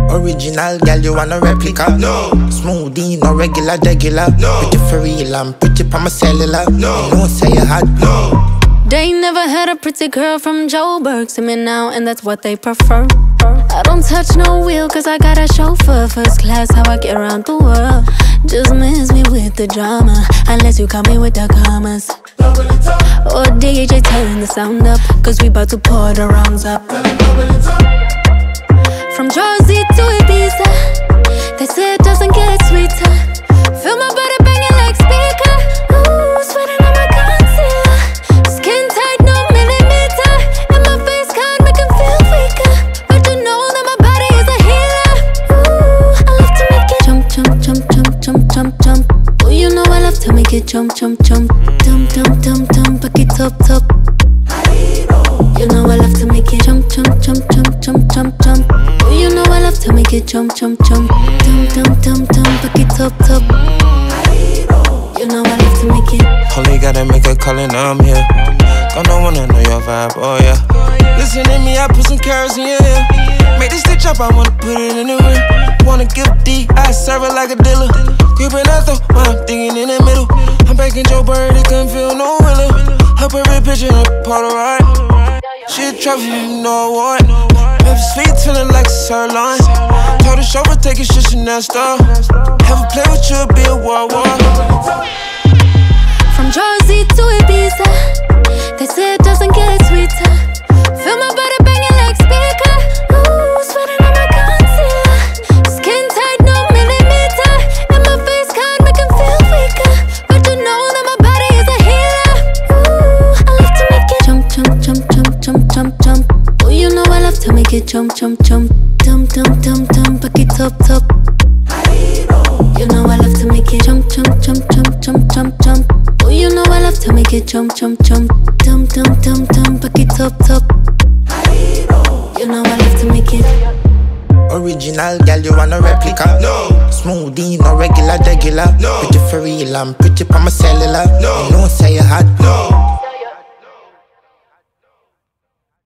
Original girl, you want a replica? No. Smoothie, no regular, regular. No. Pretty for real, I'm pretty pa my cellular. No. You don't say you had. No. They never had a pretty girl from Joburg. See me now, and that's what they prefer. I don't touch no wheel, cause I got a chauffeur. First class, how I get around the world. Just miss me with the drama, unless you call me with the commas. Or DJ, turn the sound up, cause we bout to pour the rounds up. From Jersey to Ibiza, they say it doesn't get sweeter. Feel my body banging like speaker. Ooh, sweating on my concealer. Skin tight, no millimeter. And my face card make him feel weaker. But you know that my body is a healer. Ooh, I love to make it jump, jump, jump, jump, jump, jump, jump. Oh, you know I love to make it jump, jump, jump. Dum, dum, dum, dum, back it up, top. You know I love to make it jump, jump, jump, jump, jump, jump, jump. Oh, you know I love to make it jump, jump, jump. Dum, dum, dum, dum, back it up, top. You know I love to make it. Only gotta make a call and I'm here. Gonna wanna know your vibe, oh yeah. Listen to me, I put some carrots in your ear. Make this stitch up, I wanna put it in the rear. Wanna give D, I serve it like a dealer. Creeping out though, while I'm thinking in the middle. I'm back in Joe Bird, it couldn't feel no realer. Her perfect picture, her Polaroid. She a trophy, you know what? Memphis feet feeling like a sirloin. Told the chauffeur take his shit Chanel store. Have a play with you, be a war. From Jersey to Ibiza, they say it doesn't get sweeter. Feel my body banging like speaker. Ooh, sweating on my concealer. Skin tight, no millimeter. And my face card make him feel weaker. But you know that my body is a healer. Ooh, I love to make it jump, jump, jump, jump, jump, jump, jump. Oh, you know I love to make it jump, jump, jump. Dum, dum, dum, dum, back it up, top. You know I love to make it jump, jump, jump, jump, jump, jump, jump. Oh, you know I love to make it jump, jump, jump. Dum, dum, dum, dum, back it up, top. You know I love to make it. Original girl, you want a replica? No. Smoothie, no regular, regular. No. Pretty for real, I'm pretty pa my cellular. No. You don't say you had. No.